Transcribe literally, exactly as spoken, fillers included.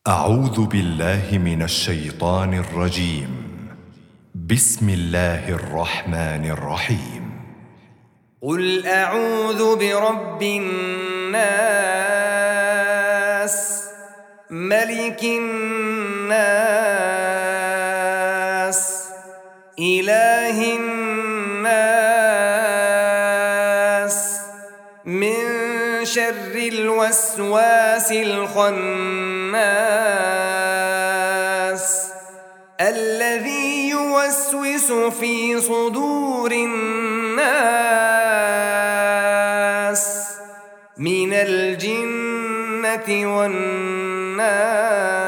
أعوذ بالله من الشيطان الرجيم. بسم الله الرحمن الرحيم. قل أعوذ برب الناس ملك الناس إله الناس من شر الوسواس الخناس الذي يوسوس في صدور الناس من الجنة والناس.